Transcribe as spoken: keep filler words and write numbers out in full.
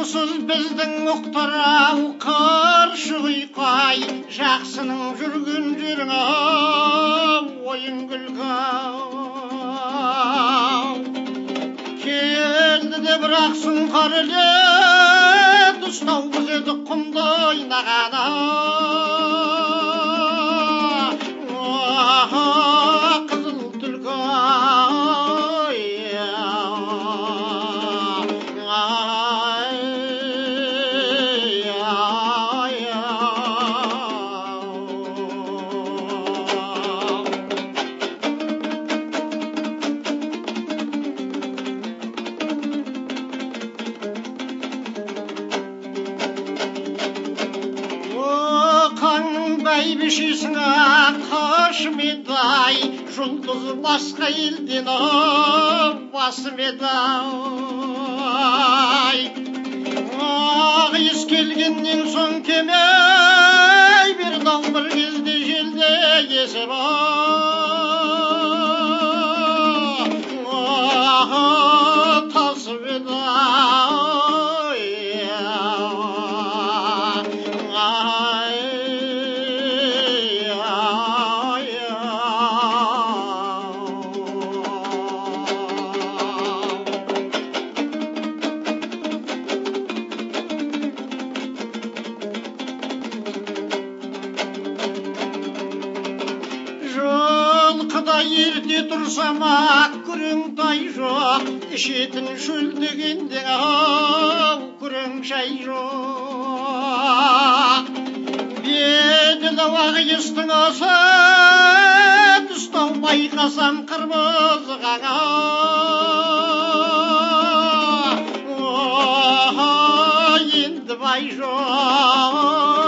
Ұйқысыз біздің ұқтырау қаршы ұйқай, жақсының жүрген жерің ойын күлкі. Келді де бірақ сұңқар елет, ұстау біз едік құмды ойнағаны. Қызыл түлкі бәйбішесің қашым еді-ай, жұлдызы басқа елден басым еді-ай. Ақ ес келгеннен соң кемей бір дау бір кезде желде есіп тасып еді-ай. Ерте тұрсам ақ күрең-тай жоқ, ішетін шөлдегенде ау күрең шай жоқ. Беті дауақ естің осы, тұстау байқасам қырмызы қаға. Енді бай жоқ.